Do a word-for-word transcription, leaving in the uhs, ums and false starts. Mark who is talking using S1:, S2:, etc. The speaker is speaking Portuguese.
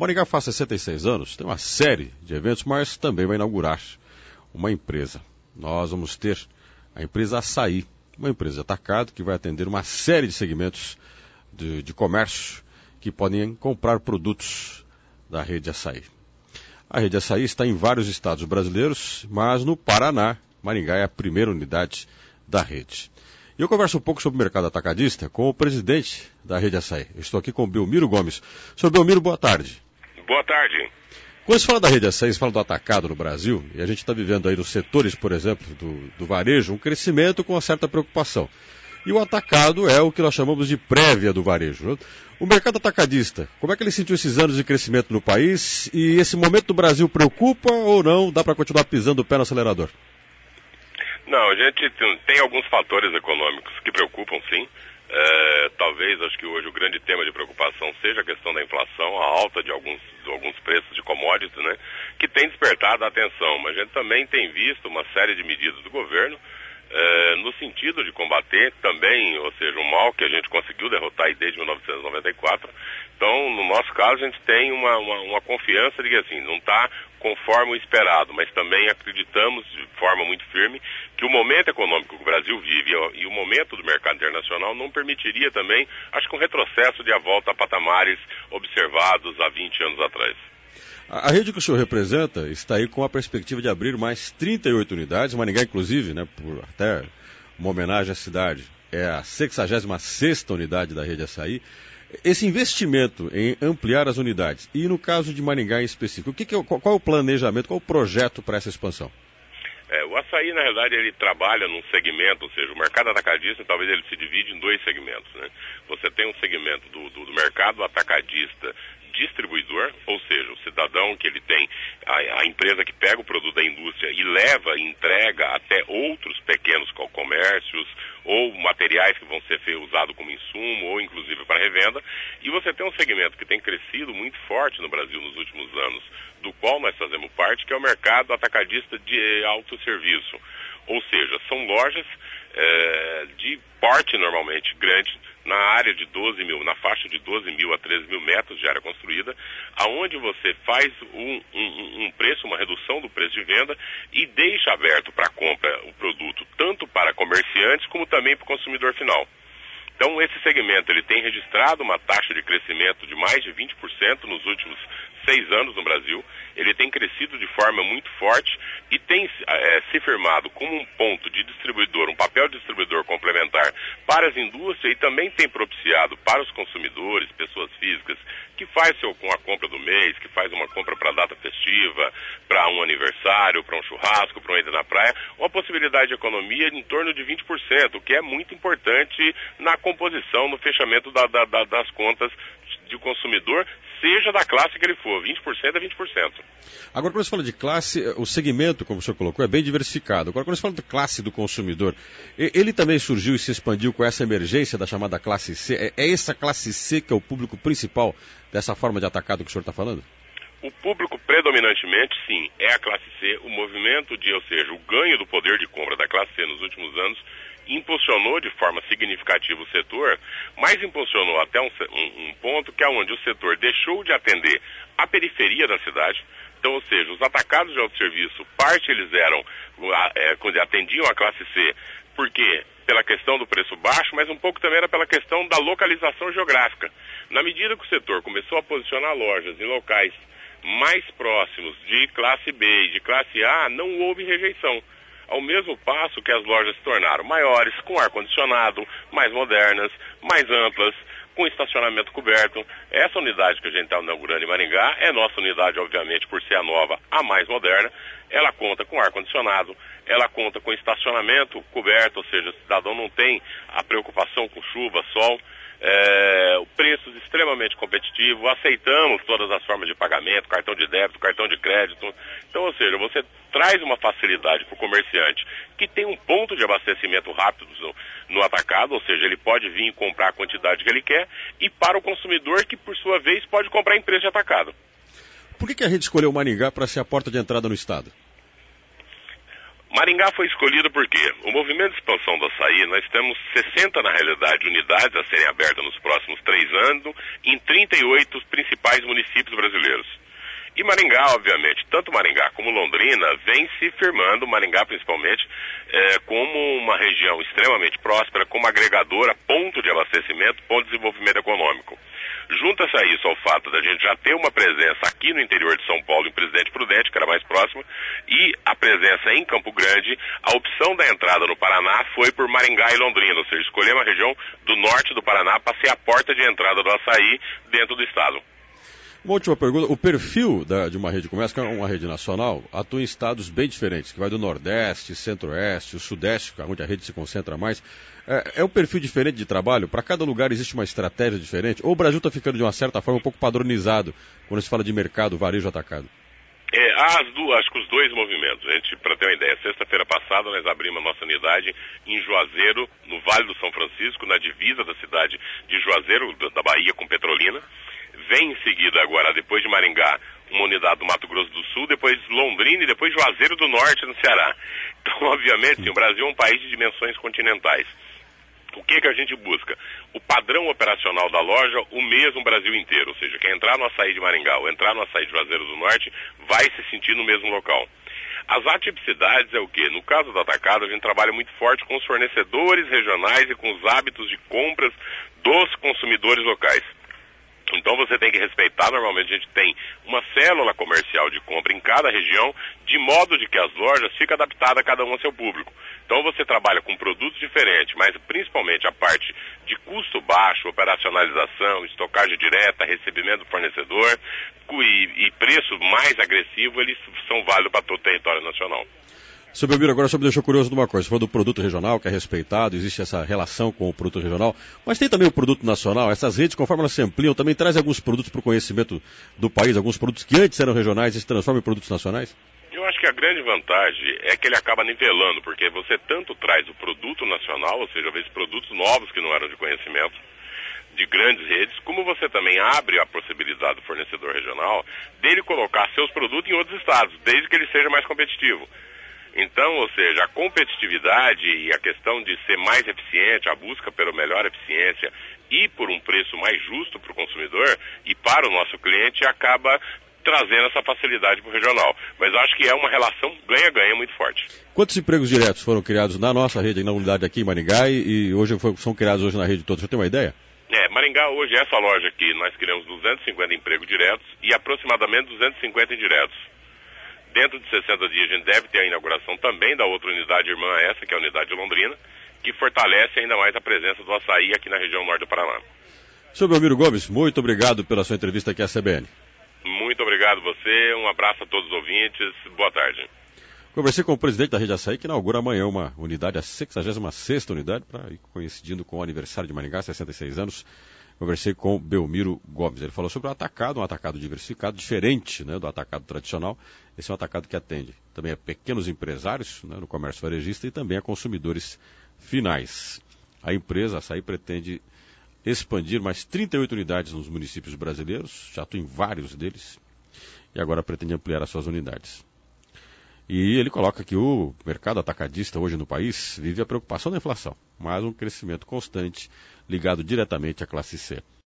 S1: Maringá faz sessenta e seis anos, tem uma série de eventos, mas também vai inaugurar uma empresa. Nós vamos ter a empresa Açaí, uma empresa de atacado que vai atender uma série de segmentos de, de comércio que podem comprar produtos da rede Açaí. A rede Açaí está em vários estados brasileiros, mas no Paraná, Maringá é a primeira unidade da rede. E eu converso um pouco sobre o mercado atacadista com o presidente da rede Açaí. Eu estou aqui com o Belmiro Gomes. Senhor Belmiro, boa tarde.
S2: Boa tarde.
S1: Quando se fala da rede Açaí, se fala do atacado no Brasil, e a gente está vivendo aí nos setores, por exemplo, do, do varejo, um crescimento com uma certa preocupação. E o atacado é o que nós chamamos de prévia do varejo. O mercado atacadista, como é que ele sentiu esses anos de crescimento no país? E esse momento do Brasil preocupa ou não? Dá para continuar pisando o pé no acelerador?
S2: Não, a gente tem alguns fatores econômicos que preocupam, sim. É, talvez, acho que hoje o grande tema de preocupação seja a questão da inflação, a alta de alguns, de alguns preços de commodities, né, que tem despertado a atenção. Mas a gente também tem visto uma série de medidas do governo é, no sentido de combater também, ou seja, um mal que a gente conseguiu derrotar aí desde mil novecentos e noventa e quatro. Então, no nosso caso, a gente tem uma, uma, uma confiança de que assim, não está conforme o esperado, mas também acreditamos de forma muito firme que o momento econômico que o Brasil vive e o momento do mercado internacional não permitiria também, acho que um retrocesso de a volta a patamares observados há vinte anos atrás.
S1: A rede que o senhor representa está aí com a perspectiva de abrir mais trinta e oito unidades, Maringá inclusive, né, por até uma homenagem à cidade, é a sexagésima sexta unidade da rede Açaí. Esse investimento em ampliar as unidades, e no caso de Maringá em específico, o que que é, qual é o planejamento, qual é o projeto para essa expansão?
S2: É, o Açaí, na verdade, ele trabalha num segmento, ou seja, o mercado atacadista, talvez ele se divide em dois segmentos, né? Você tem um segmento do, do, do mercado atacadista distribuidor, ou seja, o cidadão que ele tem, a, a empresa que pega o produto da indústria e leva e entrega até outros pequenos comércios ou materiais que vão ser usados como insumo ou inclusive para revenda, e você tem um segmento que tem crescido muito forte no Brasil nos últimos anos, do qual nós fazemos parte, que é o mercado atacadista de autosserviço, ou seja, são lojas é, de porte normalmente grande, na área de doze mil, na faixa de doze mil a treze mil metros de área construída, aonde você faz um, um, um preço, uma redução do preço de venda e deixa aberto para compra o produto, tanto para comerciantes como também para o consumidor final. Então, esse segmento ele tem registrado uma taxa de crescimento de mais de vinte por cento nos últimos seis anos no Brasil. Ele tem crescido de forma muito forte e tem é, se firmado como um ponto de distribuidor, um papel de distribuidor complementar para as indústrias e também tem propiciado para os consumidores, pessoas físicas, que faz seu, com a compra do mês, que faz uma compra para data festiva, para um aniversário, para um churrasco, para um ida na praia, uma possibilidade de economia em torno de vinte por cento, o que é muito importante na composição, no fechamento da, da, da, das contas de consumidor, seja da classe que ele for, vinte por cento a vinte por cento.
S1: Agora, quando você fala de classe, o segmento, como o senhor colocou, é bem diversificado. Agora, quando você fala de classe do consumidor, ele também surgiu e se expandiu com essa emergência da chamada classe C? É essa classe C que é o público principal dessa forma de atacado que o senhor está falando?
S2: O público predominantemente, sim, é a classe C. O movimento de, ou seja, o ganho do poder de compra da classe C nos últimos anos impulsionou de forma significativa o setor, mas impulsionou até um, um, um ponto que é onde o setor deixou de atender a periferia da cidade. Então, ou seja, os atacados de autosserviço, parte eles eram, é, atendiam a classe C, porque pela questão do preço baixo, mas um pouco também era pela questão da localização geográfica. Na medida que o setor começou a posicionar lojas em locais mais próximos de classe B e de classe A, não houve rejeição. Ao mesmo passo que as lojas se tornaram maiores, com ar-condicionado, mais modernas, mais amplas, com estacionamento coberto. Essa unidade que a gente está inaugurando em Maringá é nossa unidade, obviamente, por ser a nova, a mais moderna. Ela conta com ar-condicionado, ela conta com estacionamento coberto, ou seja, o cidadão não tem a preocupação com chuva, sol. É, preços extremamente competitivos, aceitamos todas as formas de pagamento, cartão de débito, cartão de crédito. Então, ou seja, você traz uma facilidade para o comerciante que tem um ponto de abastecimento rápido no, no atacado, ou seja, ele pode vir e comprar a quantidade que ele quer, e para o consumidor que, por sua vez, pode comprar em preço de atacado.
S1: Por que que a rede escolheu Maringá para ser a porta de entrada no estado?
S2: Maringá foi escolhido porque o movimento de expansão do açaí, nós temos sessenta, na realidade, unidades a serem abertas nos próximos três anos em trinta e oito principais municípios brasileiros. E Maringá, obviamente, tanto Maringá como Londrina, vem se firmando, Maringá principalmente, é, como uma região extremamente próspera, como agregadora, ponto de abastecimento, ponto de desenvolvimento econômico. Junta-se a isso ao fato da gente já ter uma presença aqui no interior de São Paulo, em Presidente Prudente, que era mais próximo, e a presença em Campo Grande. A opção da entrada no Paraná foi por Maringá e Londrina, ou seja, escolher uma região do norte do Paraná para ser a porta de entrada do açaí dentro do estado.
S1: Uma última pergunta, o perfil da, de uma rede como essa, que é uma rede nacional, atua em estados bem diferentes, que vai do Nordeste, Centro-Oeste, o Sudeste, onde a rede se concentra mais. É, é um perfil diferente de trabalho? Para cada lugar existe uma estratégia diferente? Ou o Brasil está ficando, de uma certa forma, um pouco padronizado quando se fala de mercado, varejo atacado?
S2: É, as duas, acho que os dois movimentos, gente, para ter uma ideia, sexta-feira passada nós abrimos a nossa unidade em Juazeiro, no Vale do São Francisco, na divisa da cidade de Juazeiro, da Bahia com Petrolina. Vem em seguida agora, depois de Maringá, uma unidade do Mato Grosso do Sul, depois Londrina e depois Juazeiro do Norte, no Ceará. Então, obviamente, sim, o Brasil é um país de dimensões continentais. O que que a gente busca? O padrão operacional da loja, o mesmo Brasil inteiro. Ou seja, quem entrar no açaí de Maringá ou entrar no açaí de Juazeiro do Norte vai se sentir no mesmo local. As atipicidades é o quê? No caso do atacado, a gente trabalha muito forte com os fornecedores regionais e com os hábitos de compras dos consumidores locais. Então você tem que respeitar, normalmente a gente tem uma célula comercial de compra em cada região, de modo de que as lojas ficam adaptadas a cada um ao seu público. Então você trabalha com produtos diferentes, mas principalmente a parte de custo baixo, operacionalização, estocagem direta, recebimento do fornecedor e, e preço mais agressivo, eles são válidos para todo o território nacional.
S1: Seu Belmiro, agora só me deixou curioso de uma coisa. Você falou do produto regional, que é respeitado, existe essa relação com o produto regional, mas tem também o produto nacional. Essas redes, conforme elas se ampliam, também trazem alguns produtos para o conhecimento do país, alguns produtos que antes eram regionais e se transformam em produtos nacionais?
S2: Eu acho que a grande vantagem é que ele acaba nivelando, porque você tanto traz o produto nacional, ou seja, às vezes produtos novos que não eram de conhecimento, de grandes redes, como você também abre a possibilidade do fornecedor regional dele colocar seus produtos em outros estados, desde que ele seja mais competitivo. Então, ou seja, a competitividade e a questão de ser mais eficiente, a busca pela melhor eficiência e por um preço mais justo para o consumidor e para o nosso cliente acaba trazendo essa facilidade para o regional. Mas acho que é uma relação ganha-ganha muito forte.
S1: Quantos empregos diretos foram criados na nossa rede, na unidade aqui em Maringá e, e hoje foi, são criados hoje na rede toda? Você tem uma ideia?
S2: É, Maringá hoje, essa loja aqui, nós criamos duzentos e cinquenta empregos diretos e aproximadamente duzentos e cinquenta indiretos. Dentro de sessenta dias a gente deve ter a inauguração também da outra unidade irmã a essa, que é a unidade de Londrina, que fortalece ainda mais a presença do açaí aqui na região norte do Paraná.
S1: Senhor Belmiro Gomes, muito obrigado pela sua entrevista aqui à C B N.
S2: Muito obrigado a você, um abraço a todos os ouvintes, boa tarde.
S1: Conversei com o presidente da Rede Açaí, que inaugura amanhã uma unidade, a sexagésima sexta unidade, para ir coincidindo com o aniversário de Maringá, sessenta e seis anos. Conversei com Belmiro Gomes. Ele falou sobre o atacado, um atacado diversificado, diferente, né, do atacado tradicional. Esse é um atacado que atende também a pequenos empresários, né, no comércio varejista e também a consumidores finais. A empresa, a Açaí, pretende expandir mais trinta e oito unidades nos municípios brasileiros, já atua em vários deles, e agora pretende ampliar as suas unidades. E ele coloca que o mercado atacadista hoje no país vive a preocupação da inflação, mas um crescimento constante ligado diretamente à classe C.